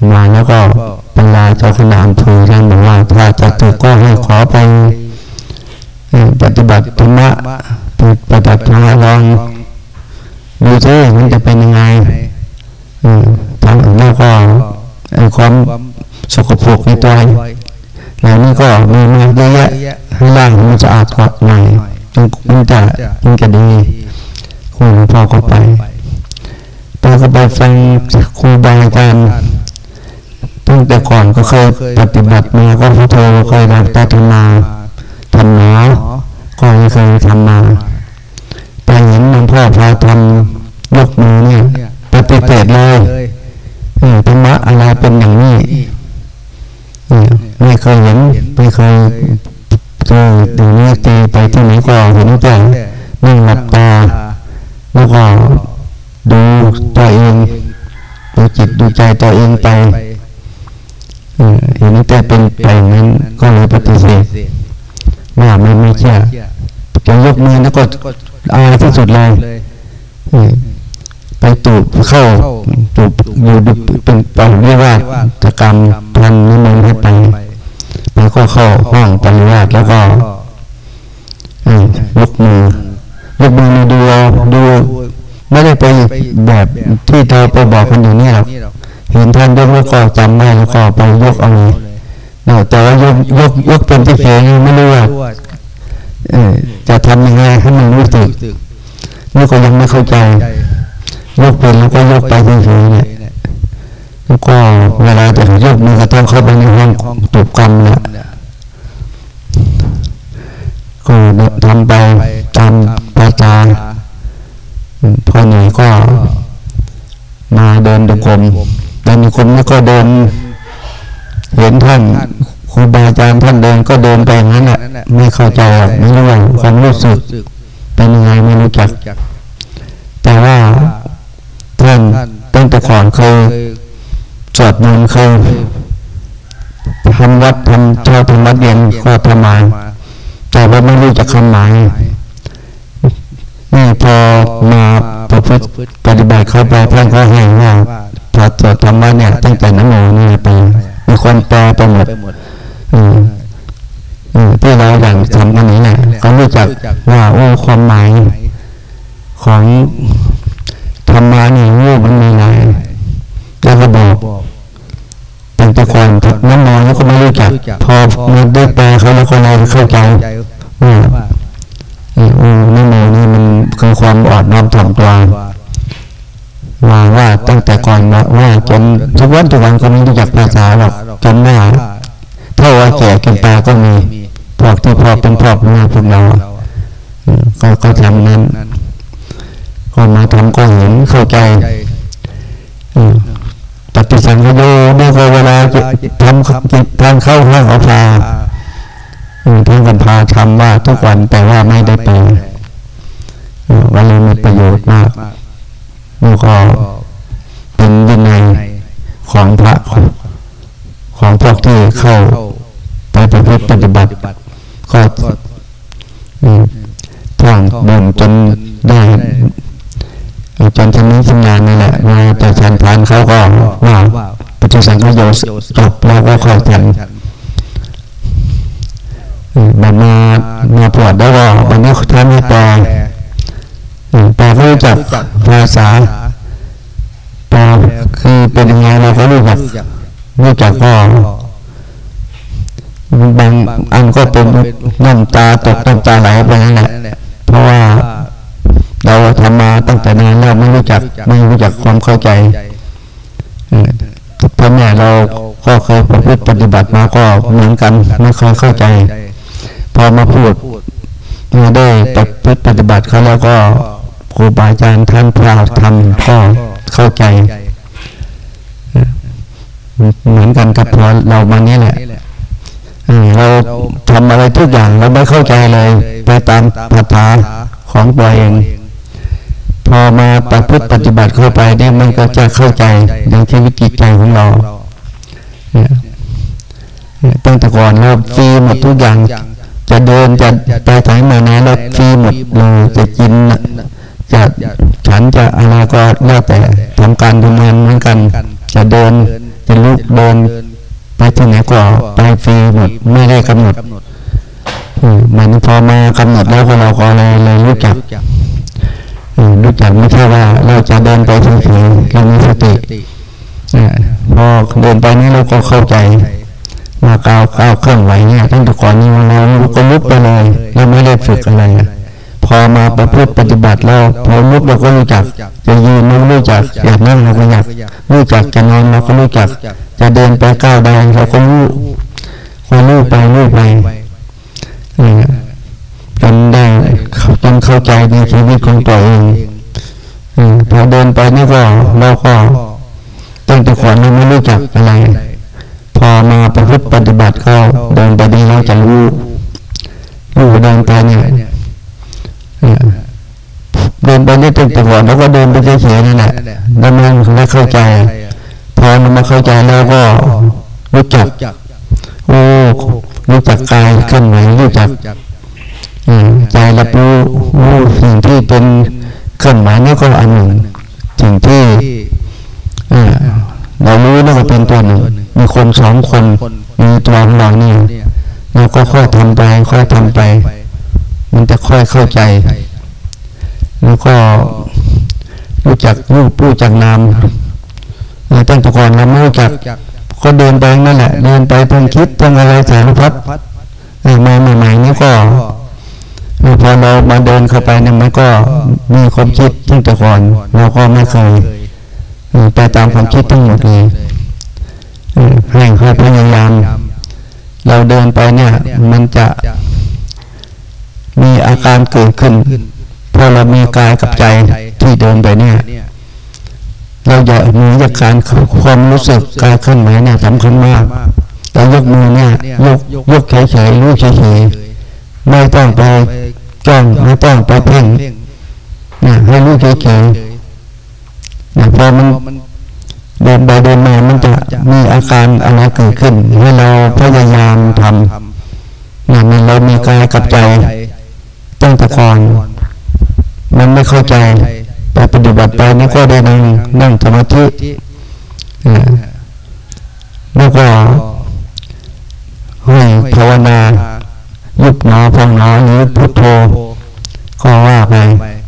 มาแล้วก็บรรดาเจ้าคณะอำเภอท่านบอกว่าถ้าจะถูกก็ให้ขอไปปฏิบัติธรรมะปฏิบัติธรรมะลองดูซิมันจะเป็นยังไงทางแล้วก็ความสกปรกในตัวเหล่านี้ก็มีมาเยอะแยะให้ร่างมันสะอาดกว่าหน่อยมันจะดีคุณหลวงพ่อก็ไปฟังครูบาอาจารย์ตั้งแต่ก่อนก็เคยปฏิบัติมาก็พุทโธเคยรับแต่ธรรมะก็ไม่เคยทำมาไปเห็นหลวงพ่อพาทำยกมือเนี่ยปฏิเสธเลยธรรมะอะไรเป็นอย่างนี้ไม่เคยเห็นไม่เคยเจอเดี๋ยวนี้ตีไปที่ไหนก็เห็นแต่นั่งหลับตาแล้วก็ดูตัวเองดูจิตดูใจตัวเองไปเห็นแต่เป็นไปนั้นก็เลยปฏิเสธว่าไม่เชื่อจะยกมือแล้วก็อายที่สุดเลยไปตูบเข้าตูบอยู่เป็นปริวาสกรรมพันนิมนต์ให้ไปก็เข้าห้องปริวาสแล้วก็ยกมือดูไม่ได้ไปแบบที่เราไปบอกกันอย่างนี้หรอกเห็นท่านยกแล้วก็จำได้แล้วก็ไปยกเอาแต่ว่ายกเป็นที่เฉยไม่รู้ว่าจะทำยังไงให้มันรู้สึกนี่ก็ยังไม่เข้าใจยกเป็นแล้วก็ยกไปเฉยๆเนี่ยแล้วก็เวลาจะยกมันก็ต้องเข้าไปในห้องตูบกรรมเนี่ยก็ทำไปตามภาษาพอหนีก็มาเดินดุกรมแล้วก็เดินเห็นท่านครูบาอาจารย์ท่านเดินก็เดินไปอย่างนั้นแหละไม่เข้าใจไม่รู้ว่าความรู้สึกเป็นยังไงไม่รู้จักแต่ว่าท่านตั้งแต่ก่อนเคยสวดมนต์เคยทำวัดทำเช้าทำวัดเย็นก็ทำมาแต่ว่าไม่รู้จักคำหมายนี่พอมาประพฤติปฏิบัติเข้าไปท่านก็ให้ว่าพอสวดธรรมะเนี่ยตั้งแต่นั้นโมนี่ไปมีคนแปลไปหมดที่เราอย่างทำกันนี้แหละเขารู้จักว่าความหมายของธรรมะนี่มันมีอะไรแล้วก็บอกเป็นตะกอนน้ำมองแล้วก็ไม่รู้จักพอมาได้แปลเขาแล้วก็เลยเข้าใจว่าน้ำมองนี่มันคือความอ่อนน้อมถ่อมตัวว่าตั้งแต่ก่อนว่าจนทุกวันก็ไม่รู้จักภาษาหรอกจนว่าเท่าว่าแก่กันไปก็มีพวกที่พ่อเป็นพ่อเป็นแม่พวกเราก็ทำนั้นก็มาทำก็เห็นเข้าใจปฏิสังขโยนี่ก็เวลาทำเข้าห้องเอาพาท่านกันพาทำว่าทุกวันแต่ว่าไม่ได้ไปวันนี้มีประโยชน์มากนี่ก็เป็นวินัยของพระของพวกที่เข้าไปประพฤติปฏิบัติก็ท่องบ่นจนได้จนชำนิชำนาญนี่แหละมาแต่ฉันทานเขาก็ว่าปฏิสังขโยจบแล้วก็ค่อยทันมาปวดแล้วก็วันนี้ท่านให้แปลรู้จักภาษาแปลคือเป็นยังไงเราก็รู้จักก็บางอันก็เป็นน้ำตาตกน้ำตาไหลไปนั่นแหละเพราะว่าเราทำมาตั้งแต่นานแล้วไม่รู้จักความเข้าใจพ่อแม่เราก็เคยประพฤติปฏิบัติมาก็เหมือนกันไม่เคยเข้าใจพอมาพูดมาได้ประพฤติปฏิบัติเขาแล้วก็ครูบาอาจารย์ท่านพาทำก็เข้าใจเหมือนกันกับพอเรามานี้แหละเราทำอะไรทุกอย่างเราไม่เข้าใจเลยไปตามภาษาของตัวเองพอมาประพฤติปฏิบัติเข้าไปเนี่ยมันก็จะเข้าใจในชีวิตจิตใจของเราตั้งแต่ก่อนเราฟรีหมดทุกอย่างจะเดินจะไปไหนมาไหนเราฟรีหมดเลยจะกินจะฉันจะอะไรก็แล้วแต่ทำการทำงานเหมือนกันจะเดินจะลุกเดินไปที่ไหนก็ไปฟรีหมดไม่ได้กำหนดมันพอมากำหนดแล้วก็เราก็เลยรู้จักไม่ใช่ว่าเราจะเดินไปเฉยๆเรามีสติพอเดินไปนี้เราก็เข้าใจว่าก้าวเคลื่อนไหวเนี่ยตั้งแต่ก่อนนี้เราก็ลุกไปเลยเราไม่ได้ฝึกอะไรพอมาประพฤติปฏิบัติแล้วพอลุกเราก็รู้จักจะยืนเรารู้จักอยากนั่งเราก็อยากรู้จักจะนอนเราก็รู้จักจะเดินไปก้าวใดเราก็รู้ไปจนเข้าใจในชีวิตของตัวเองพอเดินไปนี่ก็เราก็ตั้งแต่ก่อนเราไม่รู้จักอะไรพอมาประพฤติปฏิบัติก็เดินไปดีเราจะรู้เดินไปเนี่ยเดินไปนี่ตั้งแต่ก่อนแล้วก็เดินไปเฉยๆนั่นแหละแล้วมันไม่เข้าใจพอมันมาเข้าใจแล้วก็รู้จักกายเคลื่อนไหวรู้จักใจรับรู้สิ่งที่เป็นเคลื่อนไหวนี่ก็อันหนึ่งสิ่งที่เรารู้แล้วก็เป็นตัวหนึ่งมีคนสองคนมีตัวของเราเนี่ยเราก็ค่อยทำไปมันจะค่อยเข้าใจแล้วก็รู้จักรูปรู้จักนามตั้งแต่ก่อนเราไม่รู้จักก็เดินไปนั่นแหละเดินไปต้องคิดต้องอะไรสารพัดมาใหม่ๆนี่ก็พอเรามาเดินเข้าไปเนี่ยมันก็มีความคิดตั้งแต่ก่อนเราก็ไม่เคยไปตามความคิดทั้งหมดเลยให้พยายามเราเดินไปเนี่ยมันจะมีอาการเกิดขึ้นพอเรามีกายกับใจที่เดินไปเนี่ยเราอย่ามีการความรู้สึกกายเคลื่อนไหวเนี่ยสำคัญมากแต่ยกมือเนี่ยยกเฉยๆรู้เฉยๆไม่ต้องไปจ้องไม่ต้องไปเพ่งให้รู้เฉยๆพอมันเดินไปเดินมามันจะมีอาการอะไรเกิดขึ้นให้เราพยายามทำมันเรามีกายกับใจตั้งแต่ก่อนมันไม่เข้าใจไปปฏิบัติไปนี่ก็ได้นั่งสมาธิแล้วก็ให้ภาวนายุบหนอพองหนอหรือพุทโธก็ว่าไป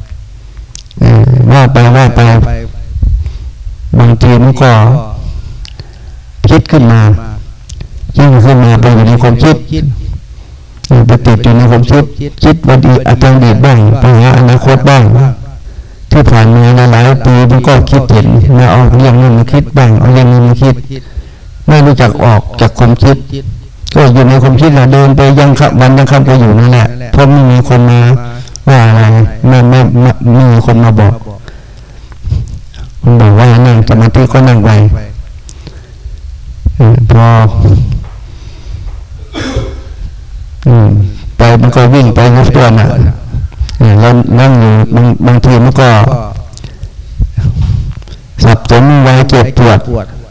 บางทีมันก็คิดขึ้นมาไปอยู่ในความคิดไปติดอยู่ในความคิดวันดีอดีตบ้างไปหาอนาคตบ้างที่ผ่านมาหลายปีมันก็คิดเห็นมาเอาเรื่องนั้นมาคิดบ้างเอาเรื่องนี้มาคิดไม่รู้จักออกจากความคิดก็อยู่ในความคิดเราเดินไปยังวันยังค่ำไปอยู่นั่นแหละเพราะไม่มีคนมาว่าอะไรไม่มีคนมาบอกมันบอกว่านั่งสมาธิก็นั่งไปพอไปมันก็วิ่งไปนับตัวน่ะเรานั่งอยู่บางทีมันก็สับสนไว้เจ็บปวด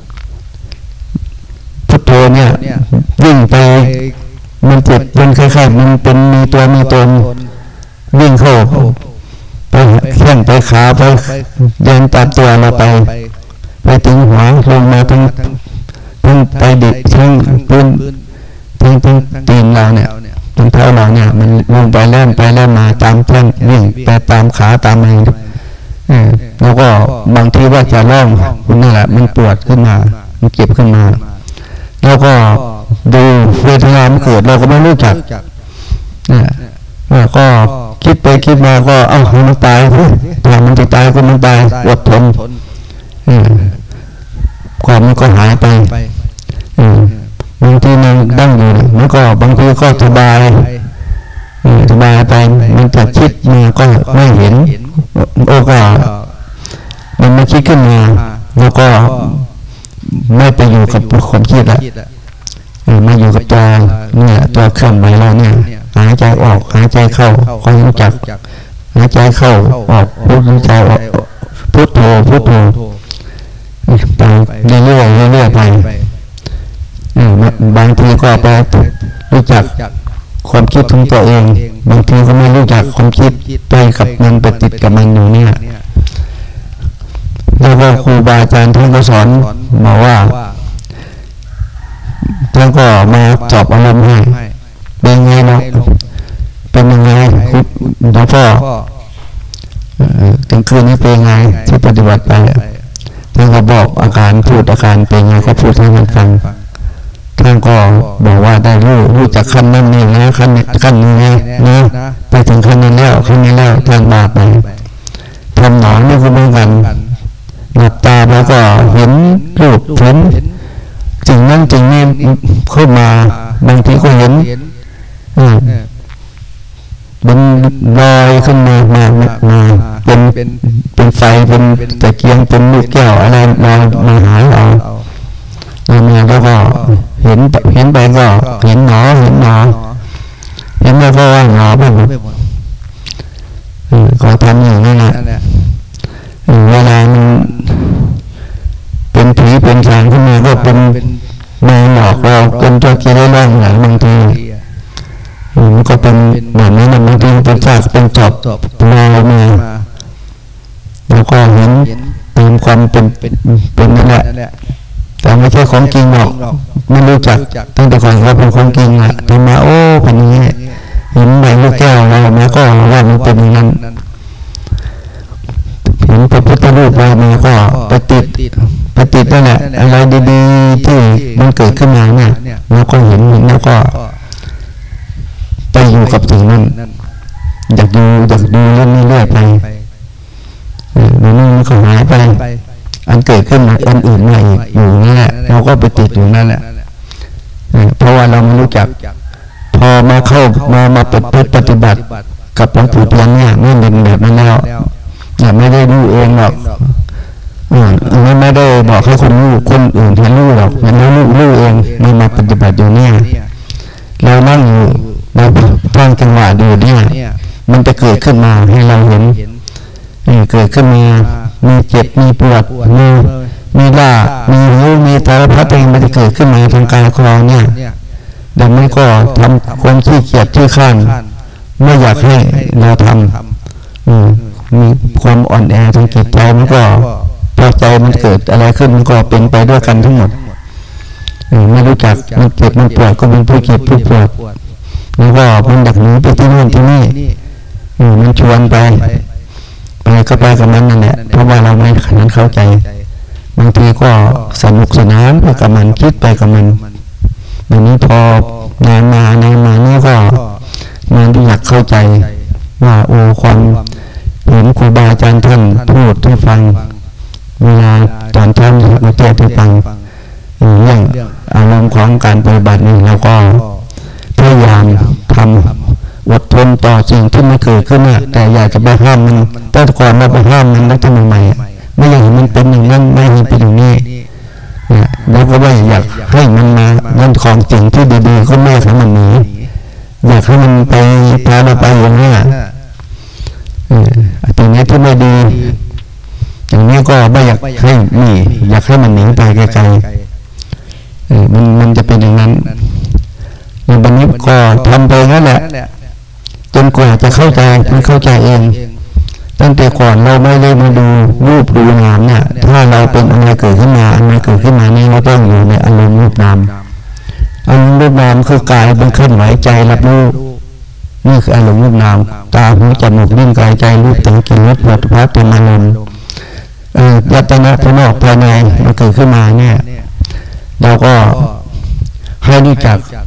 พุทโธเนี่ยวิ่งไปมันเจ็บมันคล้ายๆมันเป็นมีตัวมีตนวิ่งเข้าไปแข้งไปขาไปเดินตามตัวเราไปถึงหัวลงมาทั้งไปดิทั้งพื้นทั้งตีนเราเนี่ยทั้งเท้าเราเนี่ยมันลงไปเล่นมาตามแข้งวิ่งไปตามขาตามมือแล้วก็บางทีว่าจะร้องนั่นแหละมันปวดขึ้นมามันเจ็บขึ้นมาแล้วก็ดูเวทนามันเกิดเราก็ไม่รู้จักก็คิดไปคิดมาก็มันตายถ้ามันจะตายก็มันตายอดทนความมันก็หายไปบางทีมันดั้งอยู่มันก็บางทีก็สบายไปมันจะคิดมาก็ไม่เห็นโอกาสมันไม่คิดขึ้นมาแล้วก็ไม่ไปอยู่กับความคิดละมาอยู่กับตัวเนี่ยตัวเคลื่อนไหวเราเนี่ยหายใจออกหายใจเข้าก็รู้จักหายใจเข้าออกพุทใจออกพุทโธไปเรื่อยไปบางทีก็ไปรู้จักความคิดของตัวเองบางทีก็ไม่รู้จักความคิดไปกับมันไปติดกับมันอยู่เนี่ยแล้วก็ครูบาอาจารย์ท่านก็สอนบอกว่าท่านก็มาสอบอารมณ์ให้เป็นไงเนาะเป็นยังไงหลวงพ่อกลางคืนนี้เป็นไงที่ปฏิบัติไปท่านก็บอกอาการพูดอาการเป็นไงก็พูดให้ท่านฟังท่านก็บอกว่าได้รู้จักขั้นนั้นนี่นะขั้นนี้นะไปถึงขั้นนั้นแล้วขั้นนี้แล้วท่านบาปไปทำหนอนนี่ก็เหมือนกันหลับตาแล้วก็เห็นรูปเห็นจริงนั่นจริงนี่ขึ้นมาบางทีก็เห็นมันลอยขึ้นมาเป็นไฟเป็นตะเกียงเป็นลูกแก้วอะไรมาหาเรามาแล้วก็เห็นไปก็เห็นหนอเห็นแล้วก็ว่าหนอไปหมดก็ทำอย่างนั้นแหละเวลามันเป็นผีเป็นทางขึ้นมาก็เป็นมาหลอกเราเป็นตัวกิเลสร่างหลังบางทีมันก็เป็นแบบนี้บางทีเป็นซากเป็นจอบลอยมาแล้วก็เห็นตามความเป็นนั่นแหละแต่ไม่ใช่ของจริงหรอกไม่รู้จักตั้งแต่ก่อนว่าเป็นของจริงอ่ะทำมาโอ้เป็นอย่างนี้เห็นใบลูกแก้วเรามาก็ว่ามันเป็นอย่างนั้นเห็นพระพุทธรูปเรามาก็ไปติดนั่นแหละอะไรดีๆที่มันเกิดขึ้นมาเนี่ยเราก็เห็นแล้วก็ไปอยู่กับสิ่งนั้นอยากดูเรื่องนี้เรื่อยไปมันก็หายไปอันเกิดขึ้นอันอื่นมาอีกอยู่นั่นแหละเราก็ไปติดอยู่นั่นแหละเพราะว่าเราไม่รู้จักพอมาเข้ามาปฏิบัติกับหลวงปู่เทียนเนี่ยไม่เป็นแบบนั้นแล้วไม่ได้รู้เองหรอกไม่ได้บอกให้คนอื่นเห็นรู้หรอกมันรู้เองมันมาปฏิบัติอยู่เนี่ยเรานั่งอยู่เราฟังจังหวะดูเนี่ยมันจะเกิดขึ้นมาให้เราเห็นเกิดขึ้นมามีเจ็บมีปวดมีล่ามีหิวมีสารพัดเองมันจะเกิดขึ้นมาทางกายคลองเนี่ยดังนั้นก็ทำความขี้เกียจขี้ข้านไม่อยากให้เราทำมีความอ่อนแอทางจิตใจมันก็พอใจมันเกิดอะไรขึ้นมันก็เป็นไปด้วยกันทั้งหมดไม่รู้จักมันเจ็บมันปวดก็เป็นผู้เจ็บผู้ปวดแล้วก็มันดักหนีไปที่นู่นที่นี่มันชวนไปก็ไปกับมันนั่นแหละเพราะว่าเราไม่ขนาดเข้าใจบางทีก็สนุกสนานไปกับมันคิดไปกับมันวันนี้พอนานมานี่ก็มันอยากเข้าใจว่าโอ้ความเห็นครูบาอาจารย์ท่านพูดให้ฟังเวลาตอนท่านมาเทศให้ฟังเรื่องอารมณ์ของการปฏิบัตินี่เราก็พยายามทำอดทนต่อสิ่งที่ไม่เกิดขึ้นน่ะแต่อยากจะไปห้ามมันแต่ก่อนเราไปห้ามมันแล้วทำไมไม่อยากให้มันเป็นอย่างนั้นไม่ให้เป็นอย่างนี้แล้วก็ไม่อยากให้มันมาเรื่องของสิ่งที่ดีๆก็ไม่ให้มันหนีอยากให้มันไปพาเราไปอย่างนี้สิ่งนี้ที่ไม่ดีอย่างนี้ก็ไม่อยากให้มีอยากให้มันหนีไปไกลๆมันจะเป็นอย่างนั้นอย่างวันนี้ก็ทำไปนั่นแหละจนกว่าจะเข้าใจมันเข้าใจเองตั้งแต่ก่อนเราไม่ได้มาดูรูปดูนามเนี่ยถ้าเราเป็นอะไรเกิดขึ้นมานี่เราต้องอยู่ในอารมณ์รูปนามอารมณ์รูปนามคือกายเป็นเคลื่อนไหวใจรับรู้นี่คืออารมณ์รูปนามตาหูจมูกลิ้นกายใจรูปถึงกลิ่นรสผลิตภัณฑ์เป็นอารมณ์ยัตนะภายนอกภายในมันเกิดขึ้นมาเนี่ยเราก็ให้รู้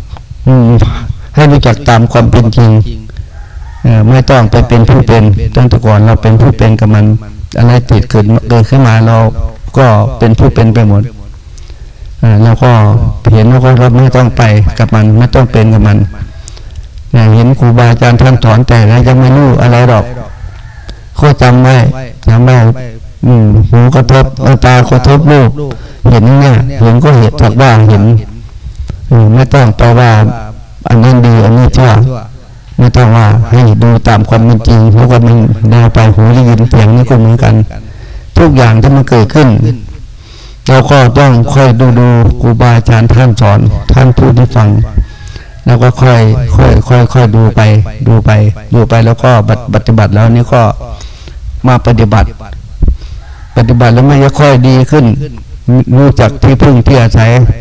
จักตามความเป็นจริงไม่ต้องไปเป็นผู้เป็นตั้งแต่ก่อนเราเป็นผู้เป็นกับมันอะไรติดเกิดขึ้นมาเราก็เป็นผู้เป็นไปหมดเราก็เห็นว่าเราไม่ต้องไปกับมันไม่ต้องเป็นกับมันเห็นครูบาอาจารย์ท่านสอนแต่แล้วยังไม่รู้อะไรหรอกข้อจำไว้หูกระทบตากระทบรูปเห็นเนี่ยเห็นก็เห็นจากว่าเห็นไม่ต้องไปว่าอันนั้นดีอันนี้ชั่วไม่ต้องว่าให้ดูตามความเป็นจริงเพราะว่ามันแนวไปหูได้ยินเสียงนี่ก็เหมือนกันทุกอย่างที่มันเกิดขึ้นเราก็ต้องค่อยดูครูบาอาจารย์ท่านสอนท่านพูดให้ฟังแล้วก็ค่อยดูไปแล้วก็ปฏิบัติแล้วนี่ก็มาปฏิบัติแล้วมันจะค่อยดีขึ้นรู้จักที่พึ่งที่อาศัย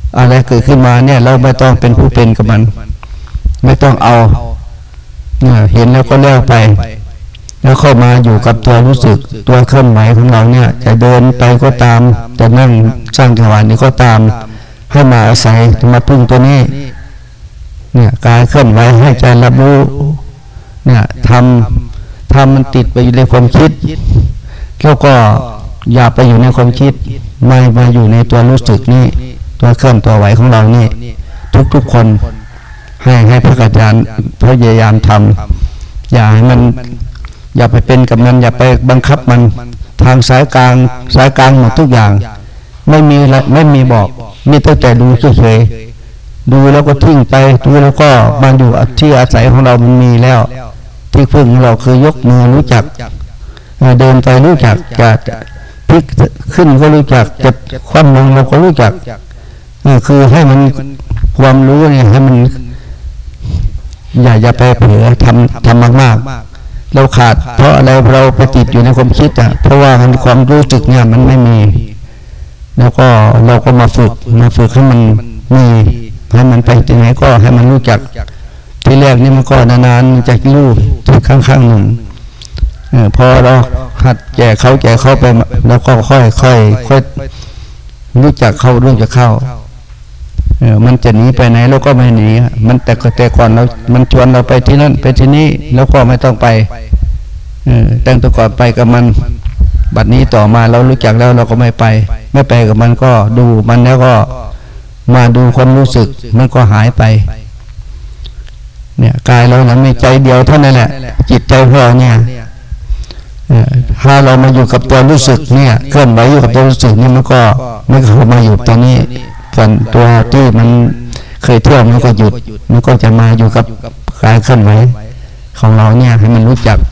อะไรเกิดขึ้นมาเนี่ยเราไม่ต้องเป็นผู้เป็นกับมันไม่ต้องเอาเห็นแล้วก็แล้วไปแล้วเข้ามาอยู่กับตัวรู้สึกตัวเคลื่อนไหวของเราเนี่ยจะเดินไปก็ตามจะนั่งสร้างจังหวะนี้ก็ตามให้มาอาศัยมาพึ่งตัวนี้เนี่ยกายเคลื่อนไหวให้ใจรับรู้เนี่ยทำมันติดไปอยู่ในความคิดแล้วก็อย่าไปอยู่ในความคิดไม่มาอยู่ในตัวรู้สึกนี่ตัวเคลื่อนตัวไหวของเรานี่ทุกคนให้พระอาจารย์พยายามทำอย่าให้มันอย่าไปเป็นกับมันอย่าไปบังคับมันทางสายกลางหมดทุกอย่างไม่มีบอกมีตั้งแต่ดูเฉยๆดูแล้วก็ทิ้งไปดูแล้วก็มาอยู่ที่อาศัยของเรามันมีแล้วที่พึ่งของเราคือยกมือรู้จักเดินไปรู้จักจะพลิกขึ้นก็รู้จักจะคว่ำลงเราก็รู้จักคือให้มันความรู้เนี่ยให้มันอย่าไปเผลอทำมากๆเราขาดเพราะอะไรเราไปติดอยู่ในความคิดเพราะว่ามันความรู้สึกเนี่ยมันไม่มีแล้วก็เราก็มาฝึกให้มันมีให้มันไปที่ไหนก็ให้มันรู้จักที่แรกนี่มันก็นานๆมันจะรู้ข้างหนึ่งพอเราหัดแก่เขาไปแล้วก็ค่อยรู้จักเข้ามันจะหนีไปไหนเราก็ไม่หนีมันแต่ก่อนเรามันชวนเราไปที่นั่นไปที่นี่แล้วก็ไม่ต้องไปตั้งแต่ก่อนไปกับมันบัดนี้ต่อมาเรารู้จักแล้วเราก็ไม่ไปกับมันก็ดูมันแล้วก็มาดูความรู้สึกมันก็หายไปเนี่ยกายเรานั้นมีใจเดียวเท่านั้นแหละจิตใจของเราเนี่ยถ้าเรามาอยู่กับตัวรู้สึกเนี่ยเคลื่อนไหวอยู่กับตัวรู้สึกนี่มันก็เข้ามาอยู่ตรงนี้ส่วนตัวที่มันเคยเที่ยวมันก็หยุดมันก็จะมาอยู่กับกายเคลื่อนไหวของเราเนี่ยให้มันรู้จัก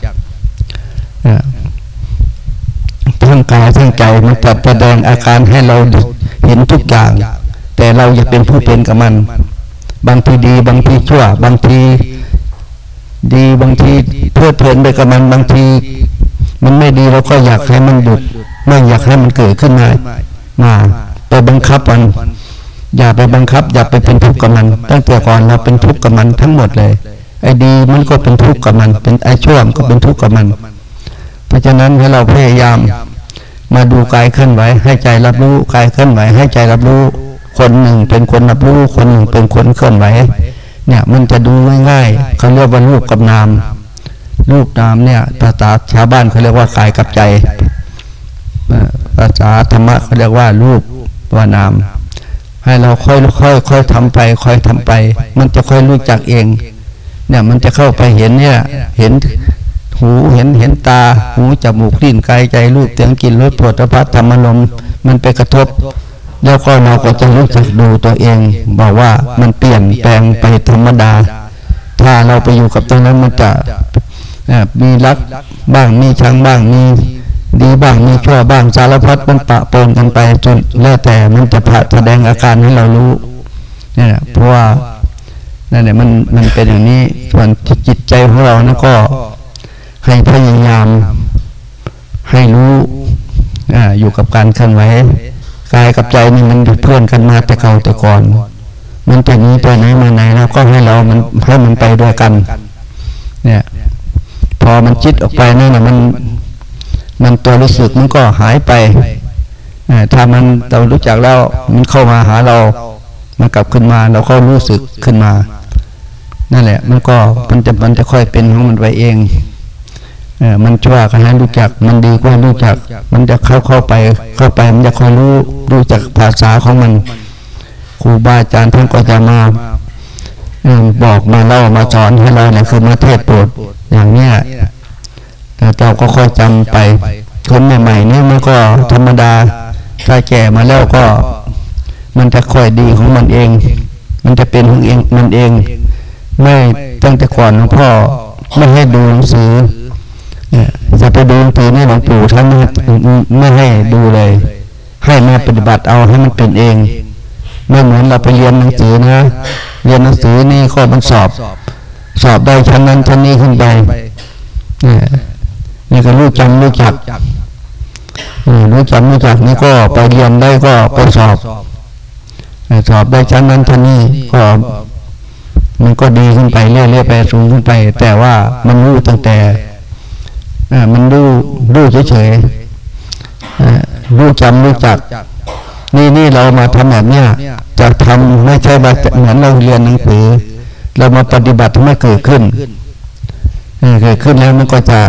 ทั้งกายทั้งใจมันจะแสดงอาการให้เราเห็นทุกอย่างแต่เราอย่าเป็นผู้เป็นกับมันบางทีดีบางทีชั่วบางทีดีบางทีเพลิดเพลินไปกับมันบางทีมันไม่ดีเราก็อยากให้มันหยุดไม่อยากให้มันเกิดขึ้นมาไปบังคับมันอย่าไปบังคับอย่าไปเป็นทุกข์กับมันตั้งแต่ก่อนเราเป็นทุกข์กับมันทั้งหมดเลยไอ้ดีมันก็เป็นทุกข์กับมันเป็นไอ้ชั่วมันก็เป็นทุกข์กับมันเพราะฉะนั้นให้เราพยายามมาดูกายเคลื่อนไหวให้ใจรับรู้กายเคลื่อนไหวให้ใจรับรู้คนหนึ่งเป็นคนรับรู้คนหนึ่งเป็นคนเคลื่อนไหวเนี่ยมันจะดูง่ายๆเขาเรียกว่ารูปกับนามเนี่ยภาษาชาวบ้านเขาเรียกว่ากายกับใจภาษาธรรมะเขาเรียกว่ารูปว่านามให้เราค่อยทำไปมันจะค่อยรู้จักเองเนี่ยมันจะเข้าไปเห็นเนี่ยเห็นหูเห็นตาหูจมูกลิ้นกายใจรูปเสียงกลิ่นรสโผฏฐัพพะธรรมารมณ์มันไปกระทบแล้วก็เราก็จะรู้จักดูตัวเองบอกว่ามันเปลี่ยนแปลงไปธรรมดาถ้าเราไปอยู่กับตรงนั้นมันจะมีรักบ้างมีชังบ้างมีดีบ้างมีชั่วบ้างสารพัดมันปะปนกันไปจนแล้วแต่มันจะแสดงอาการให้เรารู้เนี่ยเพราะว่านั่นแหละมันเป็นอย่างนี้ส่วนจิตใจของเรานะก็ให้พยายามให้รู้อยู่กับการเคลื่อนไหวกายกับใจนี่มันเพื่อนกันมาแต่เก่าแต่ก่อนมันจะนี้ไปไหนมาไหนแล้วก็ให้เราให้มันไปด้วยกันเนี่ยพอมันจิตออกไปนั่นน่ะมันตัวรู้สึกมันก็หายไปถ้าเรารู้จักแล้วมันเข้ามาหาเรามันกลับขึ้นมาเราก็รู้สึกขึ้นมานั่นแหละมันจะค่อยเป็นของมันไปเองมันชั่วก็ให้รู้จักมันดีก็รู้จักมันจะเข้าไปมันจะค่อยรู้จักภาษาของมันครูบาอาจารย์ท่านก็จะมาบอกมาเล่ามาสอนให้เราเนี่ยคือมาเทศน์โปรดอย่างเนี้ยเราก็ค่อยจำไปคนใหม่ๆเนี่ยมันก็ธรรมดาถ้าแก่มาแล้วก็มันจะค่อยดีของมันเองมันจะเป็นของเองมันเองไม่ตั้งแต่ก่อนหลวงพ่อไม่ให้ดูหนังสือจะไปดูหนังสือนี่หลวงปู่ท่านไม่ให้ดูเลยให้มาปฏิบัติเอาให้มันเป็นเองไม่เหมือนเราไปเรียนหนังสือนะเรียนหนังสือนี่ข้อมันสอบได้ชั้นนั้นชั้นนี้ขึ้นไปนี่ก็รู้จักนี่ก็ไปเรียนได้ก็ไปสอบสอบได้ชั้นนั้นชั้นนี้ก็มันก็ดีขึ้นไปเรื่อยๆไปสูงขึ้นไปแต่ว่ามันรู้ตั้งแต่มันรู้เฉยๆรู้จำรู้จักนี่เรามาทำแบบเนี้ยจะทำไม่ใช่แบบเหมือนเราเรียนหนังสือเรามาปฏิบัติทำให้เกิดขึ้นแล้วมันก็จะ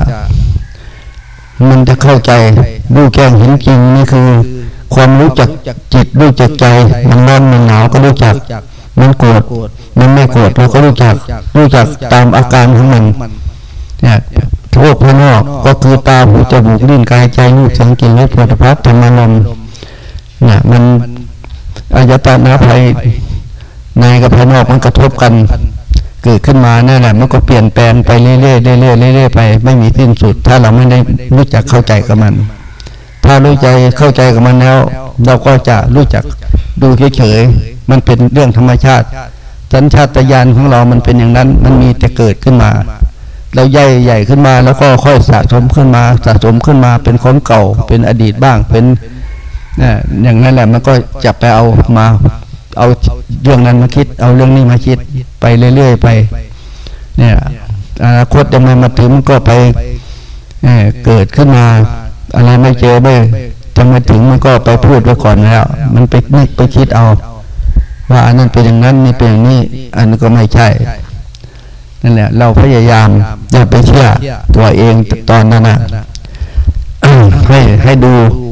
เข้าใจรู้แจ้งเห็นจริงนี่คือความรู้จักจิตรู้จักใจมันร้อนมันหนาวก็รู้จักมันโกรธมันไม่โกรธเราก็รู้จักตามอาการของมันเนี่ยโลกภายนอกก็คือตาหูจมูกลิ้นกายใจรูปเสียงกลิ่นรสโผฏฐัพพะธรรมารมณ์เนี่ยมันอายตนะภายในกับภายนอกมันกระทบกันเกิดขึ้นมานั่นแหละมันก็เปลี่ยนแปลงไปเรื่อยๆไปไม่มีสิ้นสุดถ้าเราไม่ได้รู้จักเข้าใจกับมันถ้ารู้ใจเข้าใจกับมันแล้วเราก็จะรู้จักดูเฉยๆมันเป็นเรื่องธรรมชาติสัญชาตญาณของเรามันเป็นอย่างนั้นมันมีแต่เกิดขึ้นมาเราใหญ่ขึ้นมาแล้วก็ค่อยสะสมขึ้นมาเป็นของเก่าเป็นอดีตบ้างเป็นอย่างนั้นแหละมันก็จะไปเอาเรื่องนั้นมาคิดเอาเรื่องนี้มาคิดไปเรื่อยๆไปเนี่ยอนาคตยังไม่มาถึงก็ไปเกิดขึ้นมาอะไรไม่เจอไม่จะมาถึงมันก็ไปพูดไว้ก่อนแล้วมันไปนึกไปคิดเอาว่าอันนั้นเป็นอย่างนั้นนี่เป็นอย่างนี้อันนั้นก็ไม่ใช่นั่นแหละเราพยายามอย่าไปเชื่อตัวเองตอนนั้นนะให้ดู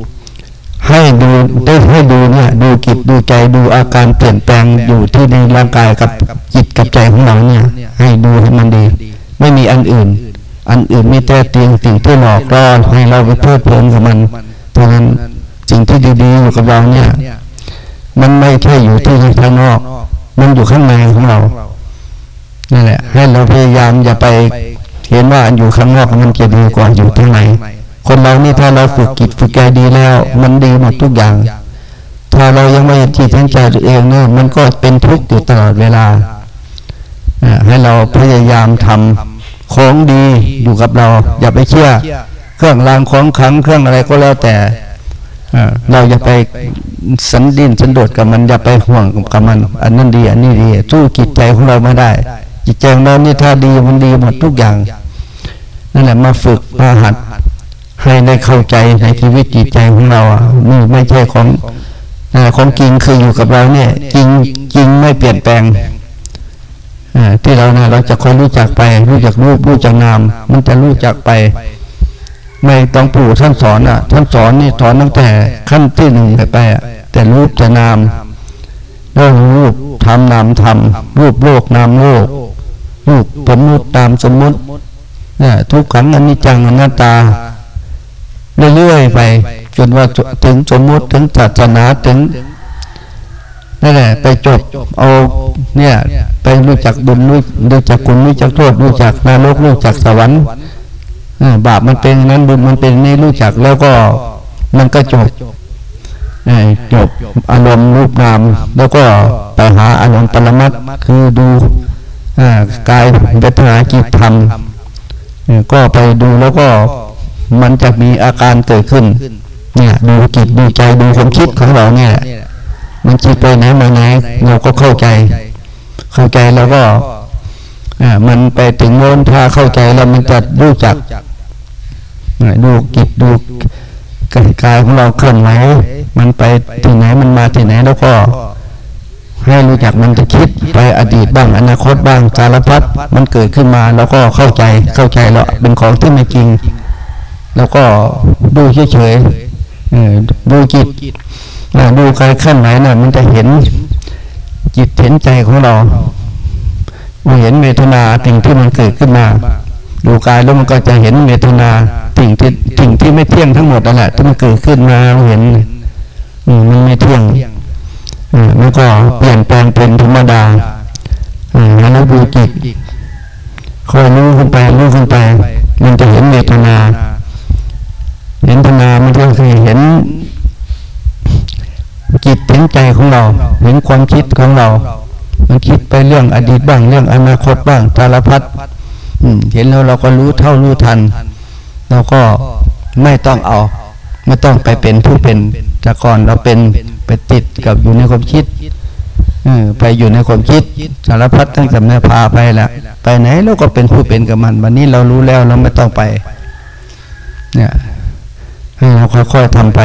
เนี่ยดูจิตดูใจดูอาการเปลี่ยนแปลงอยู่ที่ในร่างกายกับจิตกับใจของเราเนี่ยให้ดูให้มันดีไม่มีอันอื่นมีแต่สิ่งที่หลอกล่อให้เราไปเพลิดเพลินกับมันเพราะนั้นสิ่งที่ดีๆอยู่กับเราเนี่ยมันไม่ใช่อยู่ที่ข้างนอกมันอยู่ข้างในของเรานั่นแหละให้เราพยายามอย่าไปเห็นว่าอยู่ข้างนอกมันจะดีกว่าอยู่ข้างในคนเรานี่ถ้าเราฝึกจิตฝึกใจดีแล้วมันดีหมดทุกอย่างถ้าเรายังไม่จิตทั้งใจตัวเองเนี่ยมันก็เป็นทุกข์อยู่ตลอดเวลาให้เราพยายามทำของดีอยู่กับเราอย่าไปเชื่อเครื่องรางของขลังเครื่องอะไรก็แล้วแต่เราอย่าไปสันโดษกับมันอย่าไปห่วงกับมันอันนั้นดีอันนี้ดีสู้จิตใจของเราไม่ได้จิตใจของเรานี่ถ้าดีมันดีหมดทุกอย่างนั่นแหละมาฝึกมาหัดให้ได้เข้าใจในชีวิตจิตใจของเรานี่ไม่ใช่ของจริงคืออยู่กับเราเนี่ยจริงไม่เปลี่ยนแปลงที่เราเนี่ยเราจะค่อยรู้จักไปรู้จักรูปรู้จักนามมันจะรู้จักไปไม่ต้องปู่ท่านสอนท่านสอนนี่สอนตั้งแต่ขั้นที่หนึ่งไปแต่รูปแต่นามเรื่องรูปทำนามทำรูปโลกนามโลกรูปสมมุติตามสมมุติทุกขังอนิจจังอนัตตาเรื่อยๆไปจนว่าถึงสมมุติถึงศาสนาถึงนั่นแหละไปจบเอาเนี่ยไปรู้จักบุญรู้จักคุณรู้จักโทษรู้จักนรกรู้จักสวรรค์บาปมันเป็นนั้นบุญมันเป็นนี่รู้จักแล้วก็มันก็จบอารมณ์รูปนามแล้วก็ไปหาอารมณ์ปรมัตถ์คือดูกายเวทนาจิตธรรมก็ไปดูแล้วก็มันจะมีอาการเกิดขึ้นเนี่ยดูจิตดูใจดูความคิดของเราเนี่ยมันคิดไปไหนมาไหนเราก็เข้าใจแล้วก็มันไปถึงโน้นถ้าเข้าใจแล้วมันจะรู้จักดูจิตดูกายของเราเคลื่อนไหวมันไปที่ไหนมันมาที่ไหนแล้วก็ให้รู้จักมันจะคิดไปอดีตบ้างอนาคตบ้างสารพัดมันเกิดขึ้นมาแล้วก็เข้าใจแล้วเป็นของที่ไม่จริงแล้วก็ดูเฉยๆดูจิตดูกายเคลื่อนไหวน่ะมันจะเห็นจิตเห็นใจของเราเห็นเวทนาสิ่งที่มันเกิดขึ้นมาดูกายแล้วมันก็จะเห็นเวทนาสิ่งที่ไม่เที่ยงทั้งหมดนั่นแหละที่มันเกิดขึ้นมาเห็นมันไม่เที่ยงมันก็เปลี่ยนแปลงเป็นธรรมดาแล้วดูจิตคอยรู้ขึ้นไปมันจะเห็นเวทนามันก็คือเห็นจิตเห็นใจของเราเห็นความคิดของเรามันคิดไปเรื่องอดีตบ้างเรื่องอนาคตบ้างสารพัดเห็นแล้วเราก็รู้เท่ารู้ทันเราก็ไม่ต้องไปเป็นผู้เป็นแต่ก่อนเราเป็นไปติดกับอยู่ในความคิดไปอยู่ในความคิดสารพัดทั้งสำเนาพาไปแหละไปไหนเราก็เป็นผู้เป็นกับมันวันนี้เรารู้แล้วเราไม่ต้องไปเนี่ยให้เราค่อยๆทำไป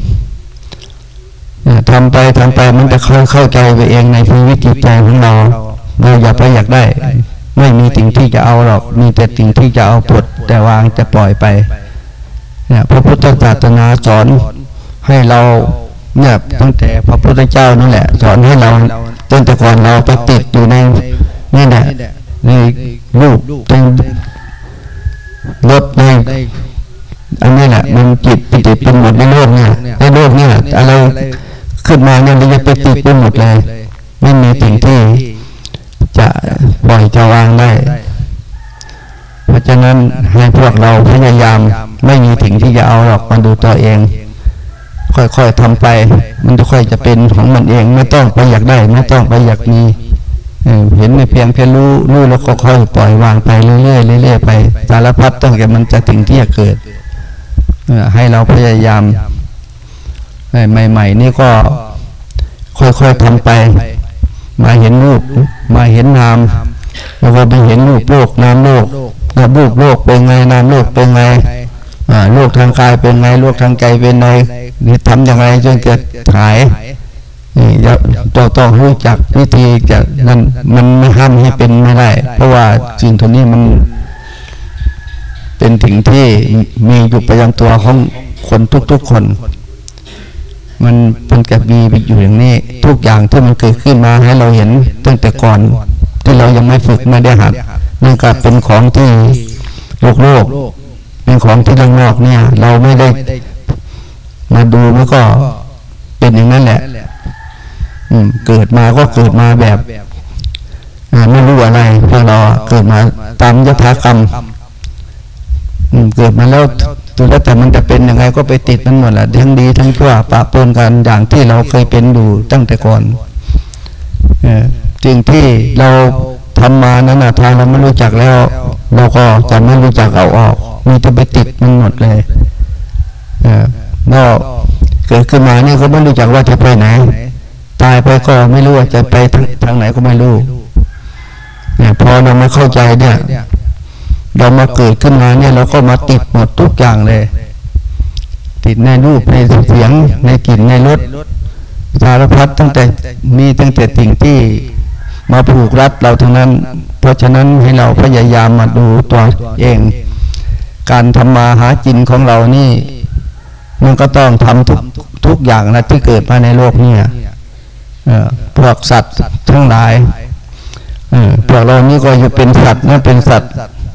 ทำไปมันจะเข้าใจไปเองในชีวิตจิตใจของเราอย่าไปอยากได้ไม่มีสิ่งที่จะเอาหรอกมีแต่สิ่งที่จะเอาปลดแต่วางจะปล่อยไปเนี่ยพระพุทธศาสนาสอนให้เราเนี่ยตั้งแต่พระพุทธเจ้านั่นแหละสอนให้เราตั้งแต่ก่อนเราไปติดอยู่ในนี่แหละในรูปในรถในอันนี้แหละมันจิตติดเป็นหมดในโลกเนี่ยอะไรขึ้นมาเนี่ยมันจะไปติดเป็นหมดเลยไม่มีสิ่งที่จะปล่อยจะวางได้เพราะฉะนั้นให้พวกเราพยายามไม่มีสิ่งที่จะเอาหรอกมาดูตัวเองค่อยๆทำไปมันจะค่อยจะเป็นของมันเองไม่ต้องไปอยากได้ไม่ต้องไปอยากมีเห็นในเพียงแค่รู้แล้วก็ค่อยปล่อยวางไปเรื่อยๆไปสารพัดตั้งแต่มันจะถึงที่จะเกิดให้เราพยายามใหม่ๆนี่ก็ค่อยๆทำไปมาเห็นรูปมาเห็นนามแล้วก็ไปเห็นรูปโลกนามโลกรูปโลกเป็นไงนามโลกเป็นไงโลกทางกายเป็นไงโลกทางใจเป็นไงนี่ทำอย่างไรจนเกิดหายเราต้องรู้จักวิธีจะนั้นมันไม่ห้ามให้เป็นไม่ได้เพราะว่าสิ่งตัวนี้มันเป็นสิ่งที่มีอยู่ประจำตัวของคนทุกๆคนมันจะมีอยู่อย่างนี้ทุกอย่างที่มันเกิดขึ้นมาให้เราเห็นตั้งแต่ก่อนที่เรายังไม่ฝึกไม่ได้หัดนั่นก็เป็นของที่โลกเป็นของที่ข้างนอกเนี่ยเราไม่ได้มาดูมันก็เป็นอย่างนั้นแหละเกิดมาก็เกิดมาแบบไม่รู้อะไรพวกเราเกิดมาตามยถากรรมเกิดมาแล้วตัวแล้วแต่มันจะเป็นยังไงก็ไปติดมันหมดแหละทั้งดีทั้งชั่วปะปนกันอย่างที่เราเคยเป็นอยู่ตั้งแต่ก่อนสิ่งที่เราทำมานั้นทางเราไม่รู้จักแล้วเราก็จะไม่รู้จักเอาออกมีแต่ไปติดมันหมดเลยก็เกิดขึ้นมานี่ก็ไม่รู้จักว่าจะไปไหนตายไปก็ไม่รู้ว่าจะไปทางไหนก็ไม่รู้เนี่ยพอเรามาเข้าใจเนี่ยเรามาเกิดขึ้นมาเนี่ยเราก็มาติดหมดทุกอย่างเลยติดในรูปในเสียงในกลิ่นในรสสารพัดตั้งแต่สิ่งที่มาผูกรัดเราทั้งนั้นเพราะฉะนั้นให้เราพยายามมาดูตัวเองการทำมาหากินของเรานี่มันก็ต้องทำทุกอย่างนะที่เกิดมาในโลกนี้พวกสัตว์ทั้งหลายพวกเรานี่ก็จะเป็นสัตว์นะเป็นสัตว์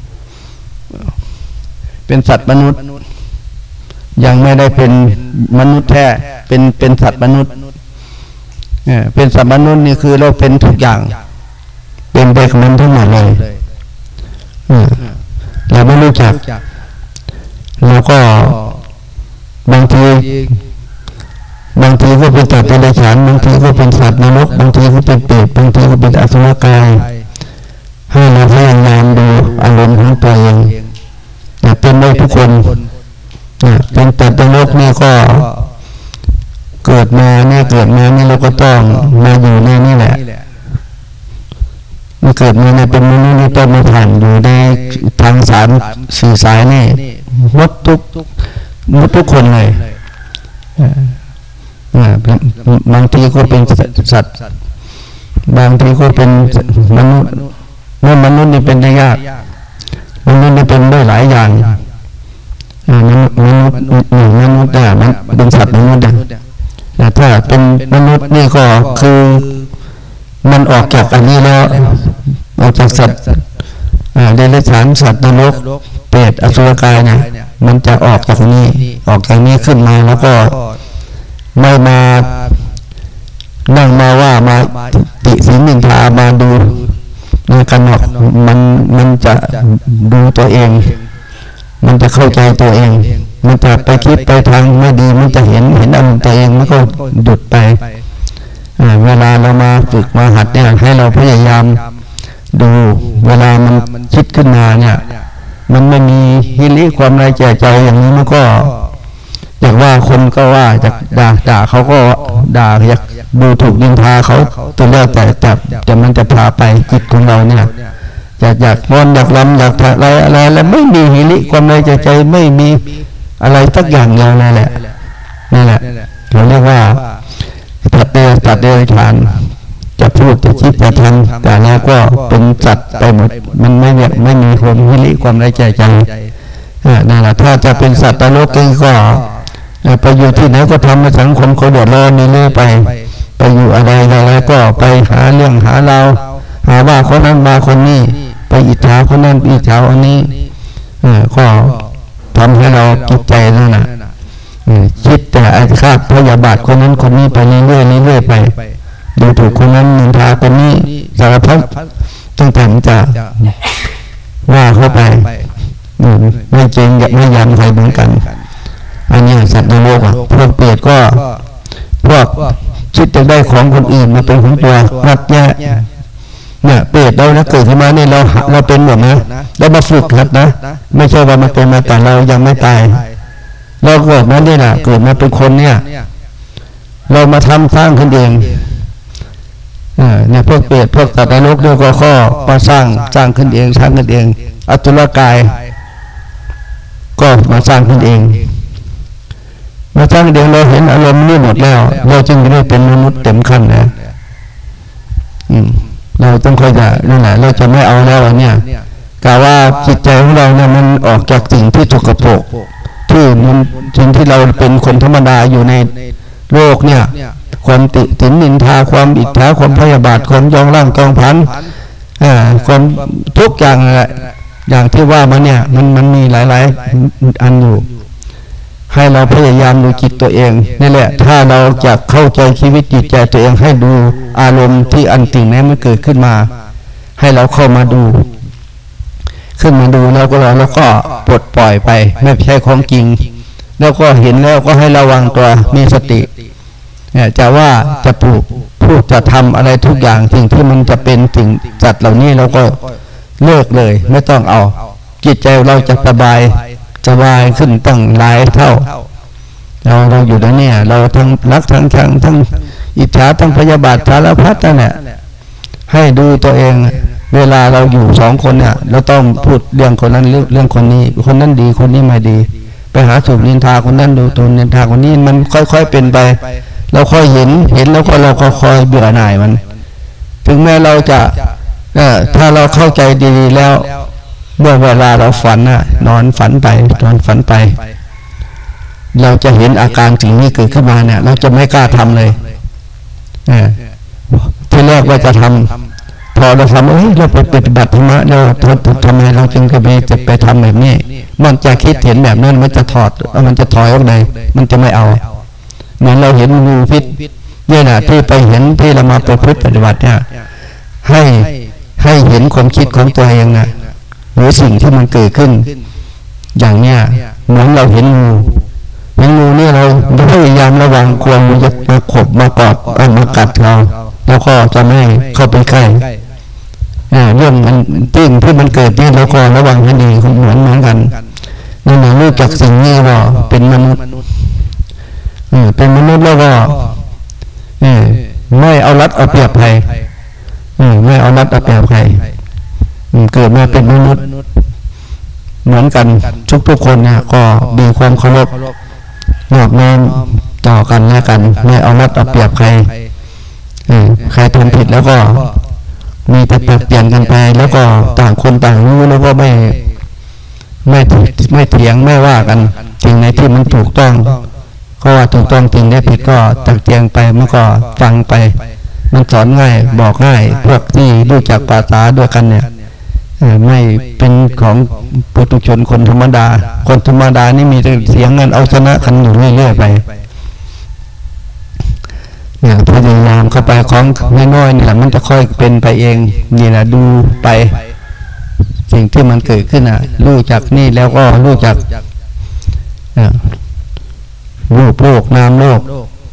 มนุษย์ยังไม่ได้เป็นมนุษย์แท้เป็นสัตว์มนุษย์เป็นสัตว์มนุษย์นี่คือเราเป็นทุกอย่างเป็นไปกับมันทั้งหมดเลยเราไม่รู้จักแล้วก็บางทีก็เป็นสัตว์เดรัจฉานบางทีก็เป็นสัตว์นรกบางทีก็เป็นเปรตบางทีก็เป็นอสุรกายให้เราพยายามดูอารมณ์ของตัวเองเป็นได้ทุกคนเป็นสัตว์นรกนี่ก็เกิดมาเนี่ยเราก็ต้องมาอยู่ในนี่แหละเกิดมาในเป็นมนุษย์นี่ต้องมาผ่านอยู่ในทางสารสื่อสายนี่หมดทุกคนเลยบางทีก็เป็นสัตว์บางทีก็เป็นมนุษย์มนุษย์นี่เป็นได้ยากมนุษย์นี่เป็นได้หลายอย่างมนุษย์เนี่ยมันเป็นสัตว์มนุษย์แต่ถ้าเป็นมนุษย์นี่ก็คือมันออกจากอันนี้แล้วออกจากสัตว์เดรัจฉานสัตว์นรกเปรตอสุรกายเนี่ยมันจะออกจากนี้ขึ้นมาแล้วก็ไม่มานั่งมาว่ามาติสินนินทามาดูกันหรอกมันจะดูตัวเองมันจะเข้าใจตัวเองมันจะไปคิดไปทางไม่ดีมันจะเห็นอารมณ์ตัวเองมันก็หยุดไปเวลาเรามาฝึกมาหัดเนี่ยให้เราพยายามดูเวลามันคิดขึ้นมาเนี่ยมันไม่มีฮิริความไรแก่ใจอย่างนี้มันก็จอยากว่าคนก็ว่าอยากด่าเขาก็ด่าอยากดูถูกนินทาเขาตัวแล้วแต่มันจะพาไปจิตของเราเนี่ยอยากนอนอยากลำอยากอะไรแล้วไม่มีหิริความในใจไม่มีอะไรสักอย่างเลยนั่นแหละเราเรียกว่าตัดเดรัจฉานจะพูดจะคิดจะทำแต่แล้วก็เป็นสัตว์ไปหมดมันไม่มีความหิริความในใจนั่นแหละถ้าจะเป็นสัตว์ตโลกก็ไปอยู่ที่ไหนก็ทำให้สังคมเขาเดือดร้อนนี่เลยไปอยู่อะไรก็ไปหาเรื่องหาเราหาว่าคนนั้นมาคนนี้ไปอิจฉาคนนั้นอิจฉาอันนี้ก็ทำให้เราจิตใจนั่นน่ะคิดแต่อาฆาตพยาบาทคนนั้นคนนี้ไปเรื่อยไปดูถูกคนนั้นนินทาคนนี้สารพัดตั้งแต่มันจะว่าเข้าไปไม่จริงไม่ยำใครเหมือนกันอันนี้สัตว์ในโลกพวกเปรตก็พวกคิดจะได้ของคนอื่นมาเป็นของตัวนัดแยะเนี่ยเปรตเราเกิดขึ้นมาเนี่ยเราเป็นหมดนะเรามาฝึกหัดนะไม่ใช่ว่ามันเป็นมาแต่เรายังไม่ตายเราเกิดมาเนี่ยนะเกิดมาเป็นคนเนี่ยเรามาทำสร้างขึ้นเองเนี่ยพวกเปรตพวกสัตว์ในโลกเนี่ยก็ข้อมาสร้างขึ้นเองสร้างขึ้นเองอัตตากายก็มาสร้างขึ้นเองมาสร้างเองเราเห็นอารมณ์นี่หมดแล้วเราจึงได้เป็นมนุษย์เต็มขั้นนะเราต้องค่อยจะนั่นแหละเราจะไม่เอาแล้วเนี่ยกล่าวว่าจิตใจของเราเนี่ยมันออกจากสิ่งที่สกปรกที่มันสิ่งที่เราเป็นคนธรรมดาอยู่ในโลกเนี่ยความติถินนินทาความอิจฉาความพยาบาทความยองร่างกองพันความทุกอย่างแหละอย่างที่ว่ามาเนี่ยมันมีหลายอันอยู่ให้เราพยายามดูจิตตัวเองนี่แหละถ้าเราจะเข้าใจชีวิตจิตใจตัวเองให้ดูอารมณ์ที่อันสิ่งนั้นมันเกิดขึ้นมาให้เราเข้ามาดูขึ้นมาดูแล้วก็เราก็ปลดปล่อยไปไม่ใช่ของจริงแล้วก็เห็นแล้วก็ให้ระวังตัวมีสติจะว่าจะพูดจะทำอะไรทุกอย่างสิ่งที่มันจะเป็นสิ่งจัดเหล่านี้เราก็เลิกเลยไม่ต้องเอาจิตใจเราจะสบายขึ้นตั้งหลายเท่าเราอยู่ตรงนี้เราทั้งรักทั้งชังทั้งอิจฉาทั้งพยาบาทสารพัดนั่นแหละให้ดูตัวเองเวลาเราอยู่สองคนเนี่ยเราต้องพูดเรื่องคนนั้นเรื่องคนนี้คนนั้นดีคนนี้ไม่ดีไปหาสูบนินทาคนนั้นดูตัวนินทาคนนี้มันค่อยๆเป็นไปเราค่อยเห็นแล้วก็เราก็ค่อยเบื่อหน่ายมันถึงแม้เราจะถ้าเราเข้าใจดีๆแล้วเมื่อเวลาเราฝันนอนฝันไปเราจะเห็นอาการสิ่งนี้เกิดขึ้นมาเนี่ยเราจะไม่กล้าทำเลยที่แรกว่าจะทำพอเราทำเราไปปฏิบัติธรรมะเราทำไมเราจึงจะไปทำแบบนี้มันจะคิดเห็นแบบนั้นมันจะถอยออกเลยมันจะไม่เอาเหมือนเราเห็นงูพิษเนี่ยนะที่ไปเห็นที่เรามาประพฤติปฏิบัติเนี่ยให้เห็นความคิดของตัวเองนะหรือสิ่งที่มันเกิดขึ้นอย่างเนี้ยเหมือนเราเห็นงูเนี่ยเราพยายามระวังควรมันจะมาขบมากอดมากัดเราแล้วก็จะไม่เข้าไปใกล้เรื่องมันติ้งที่มันเกิดนี่เราก็ระวังให้ดีเหมือนกันนั่นแหละรู้จักสิ่งนี้ว่าเป็นมนุษย์แล้วก็ไม่เอารัดเอาเปรียบใครไม่เอารัดเอาเปรียบใครเกิดมาเป็นมนุษย์เหมือนกันทุกคนเนี่ยก็มีความเคารพนอบน้อมต่อกันและกันไม่เอารัดเอาเปรียบใครใครทำผิดแล้วก็มีแต่เปลี่ยนกันไปแล้วก็ต่างคนต่างรู้แล้วก็ไม่เถียงไม่ว่ากันสิ่งไหนที่มันถูกต้องก็ว่าถูกต้องจริงได้ผิดก็ตักเตียงไปมันก็ฟังไปมันสอนง่ายบอกง่ายพวกที่รู้จักภาษาด้วยกันเนี่ยไม่เป็นของปุถุชนคนธรรมดานี่มีแต่เสียงกันเอาชนะกันอยู่เรื่อยๆไปเนี่ยพยายามเข้าไปของน้อยๆนี่แหละมันจะค่อยเป็นไปเองนี่แหละดูไปสิ่งที่มันเกิดขึ้นรู้จักนี่แล้วก็รู้จักรูปโลกนามโลก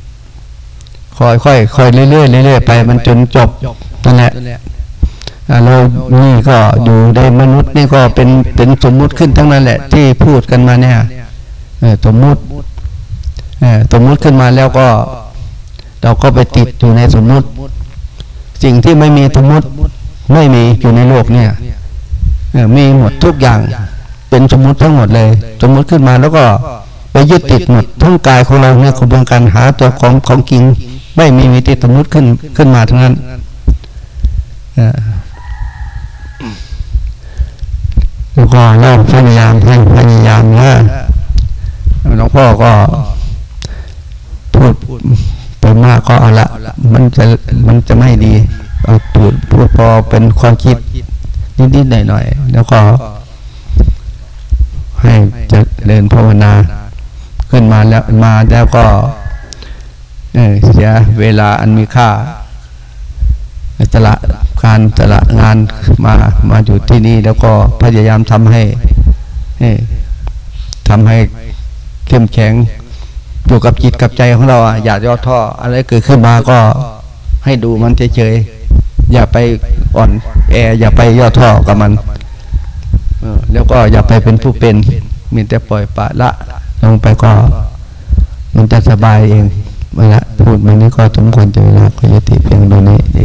ค่อยเรื่อยๆไปมันจนจบนั่นแหละเรานี่ก็อยู่ในมนุษย์นี่ก็เป็นสมมุติขึ้นทั้งนั้นแหละที่พูดกันมาเนี่ยสมมุติสมมุติขึ้นมาแล้วก็เราก็ไปติดอยู่ในสมมุติสิ่งที่ไม่มีสมมุติไม่มีอยู่ในโลกเนี่ยมีหมดทุกอย่างเป็นสมมุติทั้งหมดเลยสมมุติขึ้นมาแล้วก็ไปยึดติดหมดทั้งกายของเราเนี่ยกระบวนการหาตัวของจริงไม่มีติดสมมุติขึ้นมาทั้งนั้นแล้วก็เราพยายามนะหลวงพ่อก็พูดไปมากก็เอาละมันจะไม่ดีเอาพูดพอเป็นความคิดนิดๆหน่อยๆแล้วก็ให้จะเดินภาวนาขึ้นมาแล้วก็เสียเวลาอันมีค่าสละงานมาอยู่ที่นี่แล้วก็พยายามทำให้เข้มแข็งอยู่กับจิตกับใจของเราอย่าย่อท้ออะไรเกิดขึ้นมาก็ให้ดูมันเฉยๆอย่าไปอ่อนแออย่าไปย่อท้อกับมันแล้วก็อย่าไปเป็นผู้เป็นมีแต่ปล่อยปละละลงไปก็มันจะสบายเองเวลาพูดมันนี้ก็สมควรจะเวลาก็ยุติเพียงตรงนี้